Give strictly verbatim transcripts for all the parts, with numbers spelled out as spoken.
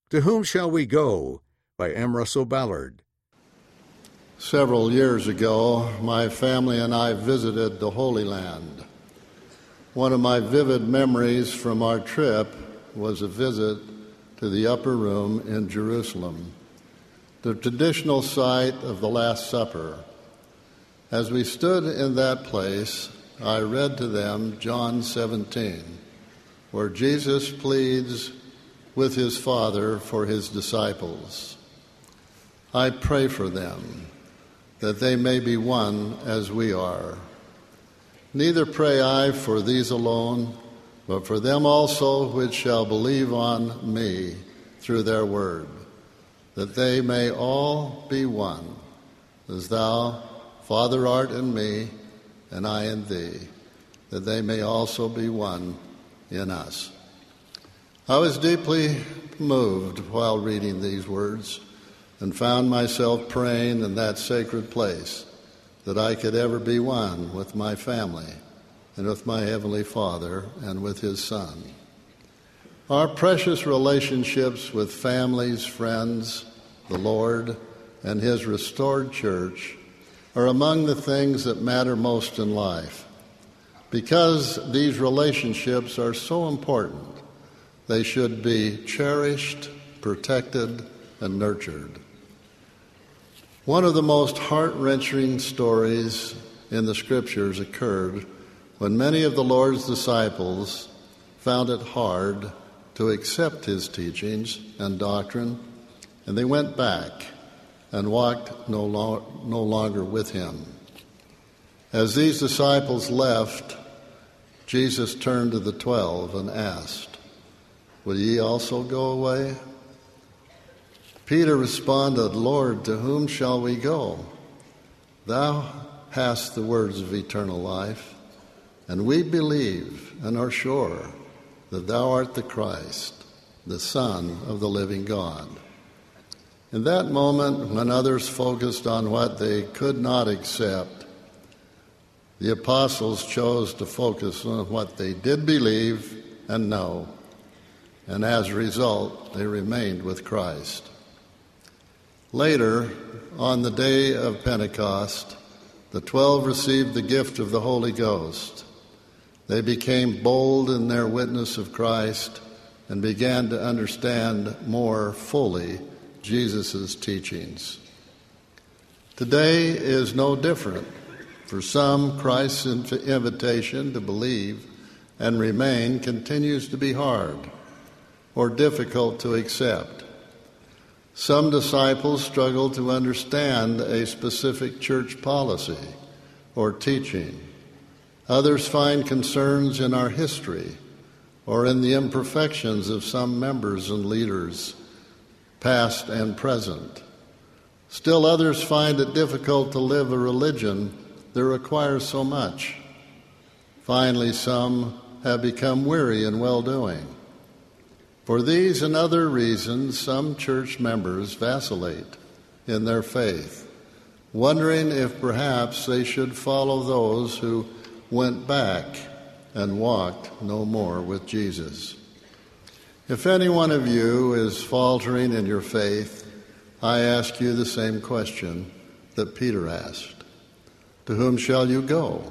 To Whom Shall We Go? By M. Russell Ballard. Several years ago, my family and I visited the Holy Land. One of my vivid memories from our trip was a visit to the Upper Room in Jerusalem, the traditional site of the Last Supper. As we stood in that place, I read to them John seventeen, where Jesus pleads with his Father for his disciples. I pray for them, that they may be one as we are. Neither pray I for these alone, but for them also which shall believe on me through their word, that they may all be one, as thou, Father, art in me, and I in thee, that they may also be one in us. I was deeply moved while reading these words and found myself praying in that sacred place that I could ever be one with my family and with my Heavenly Father and with His Son. Our precious relationships with families, friends, the Lord, and His restored church are among the things that matter most in life. Because these relationships are so important, they should be cherished, protected, and nurtured. One of the most heart-wrenching stories in the Scriptures occurred when many of the Lord's disciples found it hard to accept His teachings and doctrine, and they went back and walked no, lo- no longer with Him. As these disciples left, Jesus turned to the twelve and asked, "Will ye also go away?" Peter responded, "Lord, to whom shall we go? Thou hast the words of eternal life, and we believe and are sure that thou art the Christ, the Son of the living God." In that moment, when others focused on what they could not accept, the apostles chose to focus on what they did believe and know, and as a result, they remained with Christ. Later, on the day of Pentecost, the twelve received the gift of the Holy Ghost. They became bold in their witness of Christ and began to understand more fully Jesus' teachings. Today is no different. For some, Christ's invitation to believe and remain continues to be hard or difficult to accept. Some disciples struggle to understand a specific church policy or teaching. Others find concerns in our history or in the imperfections of some members and leaders, past and present. Still others find it difficult to live a religion that requires so much. Finally, some have become weary in well-doing. For these and other reasons, some church members vacillate in their faith, wondering if perhaps they should follow those who went back and walked no more with Jesus. If any one of you is faltering in your faith, I ask you the same question that Peter asked. To whom shall you go?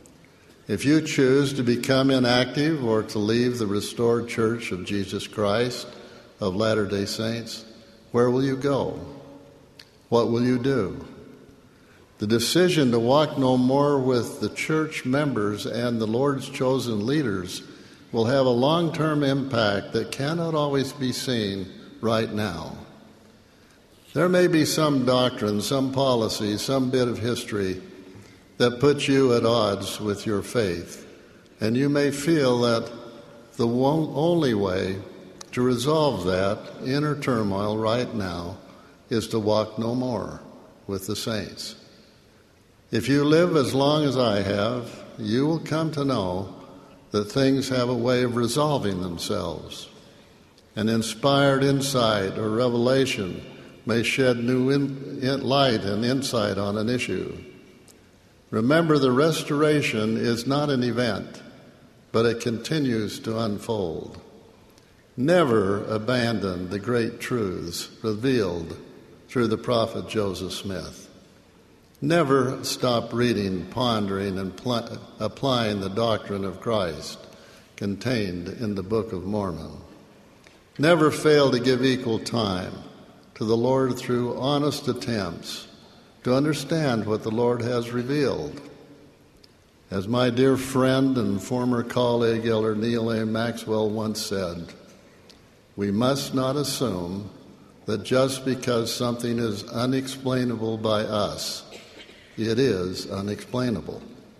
If you choose to become inactive or to leave the restored church of Jesus Christ of Latter-day Saints, where will you go? What will you do? The decision to walk no more with the church members and the Lord's chosen leaders will have a long-term impact that cannot always be seen right now. There may be some doctrine, some policy, some bit of history that puts you at odds with your faith, and you may feel that the one, only way to resolve that inner turmoil right now is to walk no more with the saints. If you live as long as I have, you will come to know that things have a way of resolving themselves. An inspired insight or revelation may shed new in, in light and insight on an issue. Remember, the restoration is not an event, but it continues to unfold. Never abandon the great truths revealed through the prophet Joseph Smith. Never stop reading, pondering, and pl- applying the doctrine of Christ contained in the Book of Mormon. Never fail to give equal time to the Lord through honest attempts to understand what the Lord has revealed. As my dear friend and former colleague, Elder Neil A. Maxwell, once said, we must not assume that just because something is unexplainable by us, it is unexplainable.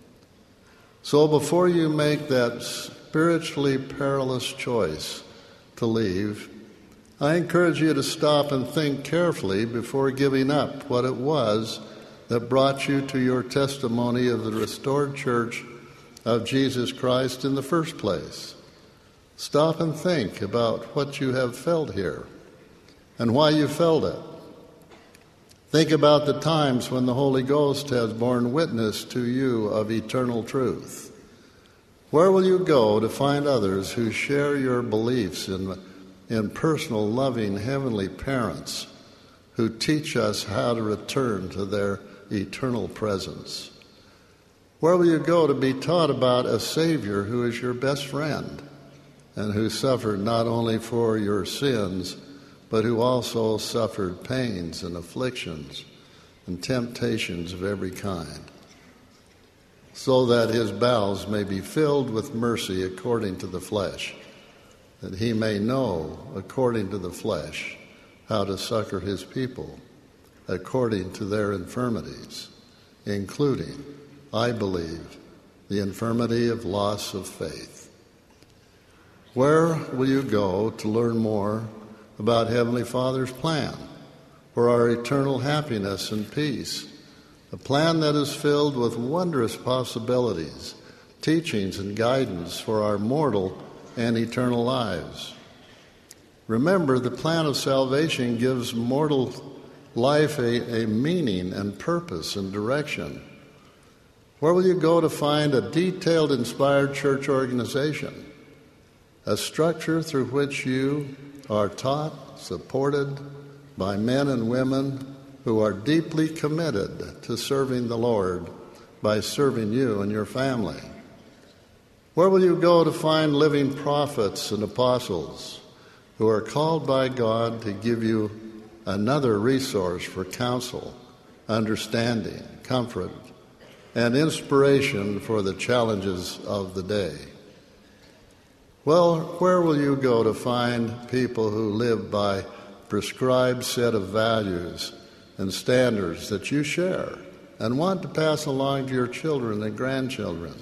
So before you make that spiritually perilous choice to leave, I encourage you to stop and think carefully before giving up what it was that brought you to your testimony of the restored church of Jesus Christ in the first place. Stop and think about what you have felt here and why you felt it. Think about the times when the Holy Ghost has borne witness to you of eternal truth. Where will you go to find others who share your beliefs in in personal, loving, heavenly parents who teach us how to return to their eternal presence? Where will you go to be taught about a Savior who is your best friend and who suffered not only for your sins, but who also suffered pains and afflictions and temptations of every kind, so that his bowels may be filled with mercy according to the flesh, that he may know, according to the flesh, how to succor his people, according to their infirmities, including, I believe, the infirmity of loss of faith. Where will you go to learn more about Heavenly Father's plan for our eternal happiness and peace, a plan that is filled with wondrous possibilities, teachings, and guidance for our mortal and eternal lives? Remember, the plan of salvation gives mortal life a, a meaning and purpose and direction. Where will you go to find a detailed, inspired church organization, a structure through which you are taught, supported by men and women who are deeply committed to serving the Lord by serving you and your family? Where will you go to find living prophets and apostles who are called by God to give you another resource for counsel, understanding, comfort, and inspiration for the challenges of the day? Well, where will you go to find people who live by a prescribed set of values and standards that you share and want to pass along to your children and grandchildren?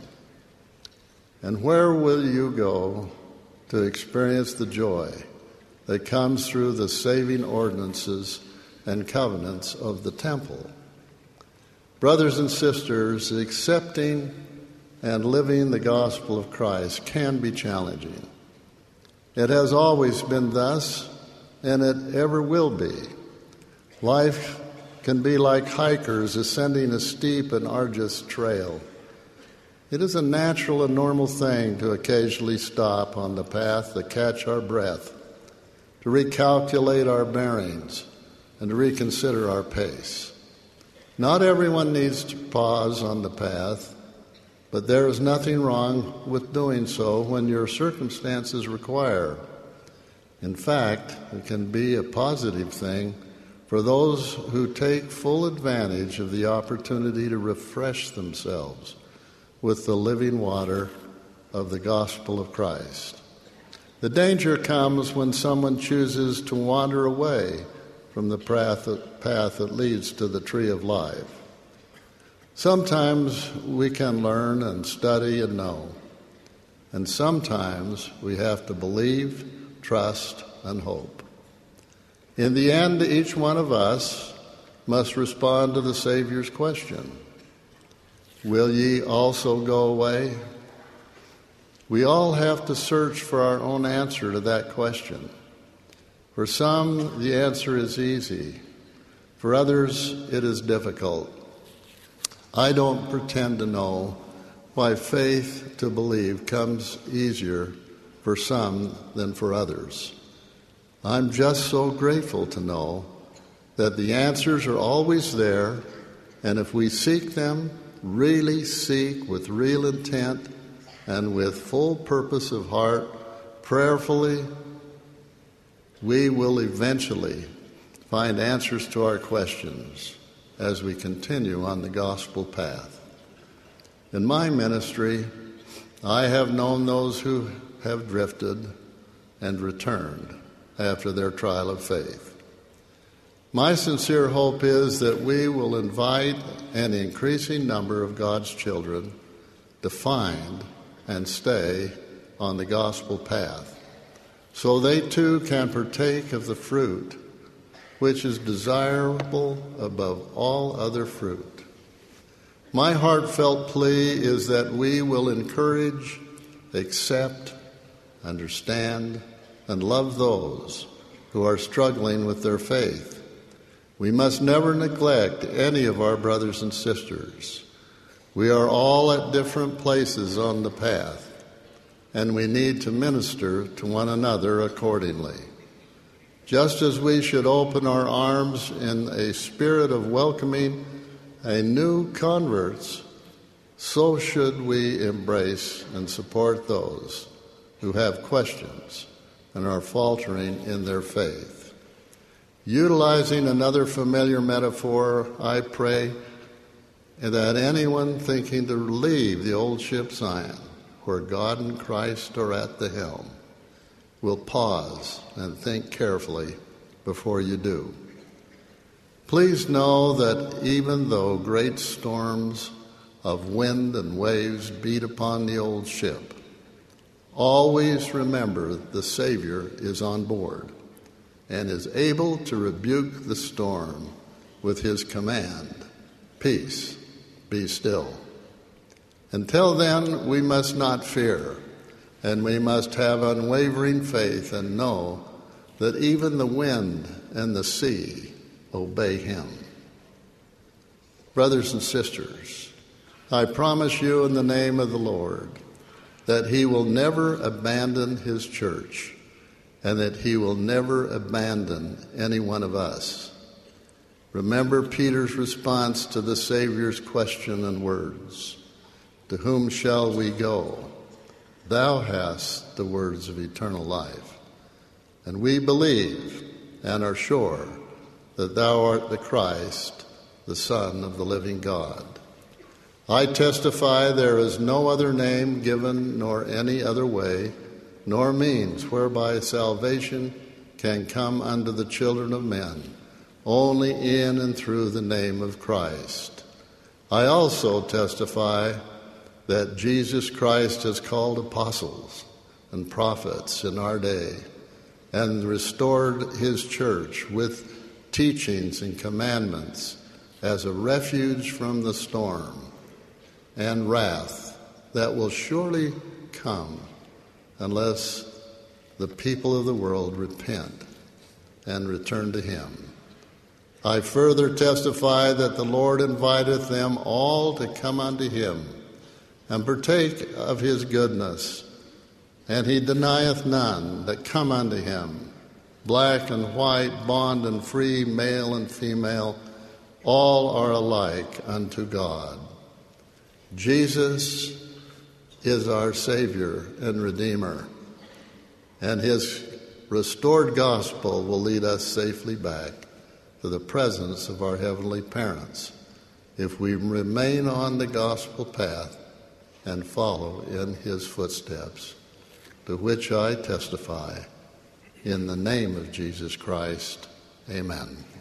And where will you go to experience the joy that comes through the saving ordinances and covenants of the temple? Brothers and sisters, accepting and living the gospel of Christ can be challenging. It has always been thus, and it ever will be. Life can be like hikers ascending a steep and arduous trail. It is a natural and normal thing to occasionally stop on the path to catch our breath, to recalculate our bearings, and to reconsider our pace. Not everyone needs to pause on the path, but there is nothing wrong with doing so when your circumstances require. In fact, it can be a positive thing for those who take full advantage of the opportunity to refresh themselves with the living water of the gospel of Christ. The danger comes when someone chooses to wander away from the path that, path that leads to the tree of life. Sometimes we can learn and study and know, and sometimes we have to believe, trust, and hope. In the end, each one of us must respond to the Savior's question, "Will ye also go away?" We all have to search for our own answer to that question. For some, the answer is easy. For others, it is difficult. I don't pretend to know why faith to believe comes easier for some than for others. I'm just so grateful to know that the answers are always there, and if we seek them, really seek with real intent and with full purpose of heart, prayerfully, we will eventually find answers to our questions as we continue on the gospel path. In my ministry, I have known those who have drifted and returned after their trial of faith. My sincere hope is that we will invite an increasing number of God's children to find and stay on the gospel path, so they too can partake of the fruit which is desirable above all other fruit. My heartfelt plea is that we will encourage, accept, understand, and love those who are struggling with their faith. We must never neglect any of our brothers and sisters. We are all at different places on the path, and we need to minister to one another accordingly. Just as we should open our arms in a spirit of welcoming a new converts, so should we embrace and support those who have questions and are faltering in their faith. Utilizing another familiar metaphor, I pray that anyone thinking to leave the old ship Zion, where God and Christ are at the helm, will pause and think carefully before you do. Please know that even though great storms of wind and waves beat upon the old ship, always remember the Savior is on board and is able to rebuke the storm with his command, "Peace, be still." Until then, we must not fear, and we must have unwavering faith and know that even the wind and the sea obey him. Brothers and sisters, I promise you in the name of the Lord that he will never abandon his church and that he will never abandon any one of us. Remember Peter's response to the Savior's question and words, "To whom shall we go? Thou hast the words of eternal life." And we believe and are sure that thou art the Christ, the Son of the living God. I testify there is no other name given, nor any other way, nor means whereby salvation can come unto the children of men, only in and through the name of Christ. I also testify that Jesus Christ has called apostles and prophets in our day and restored his church with teachings and commandments as a refuge from the storm and wrath that will surely come unless the people of the world repent and return to him. I further testify that the Lord inviteth them all to come unto him and partake of his goodness, and he denieth none that come unto him, black and white, bond and free, male and female, all are alike unto God. Jesus is our Savior and Redeemer, and his restored gospel will lead us safely back to the presence of our heavenly parents if we remain on the gospel path and follow in his footsteps, to which I testify in the name of Jesus Christ. Amen.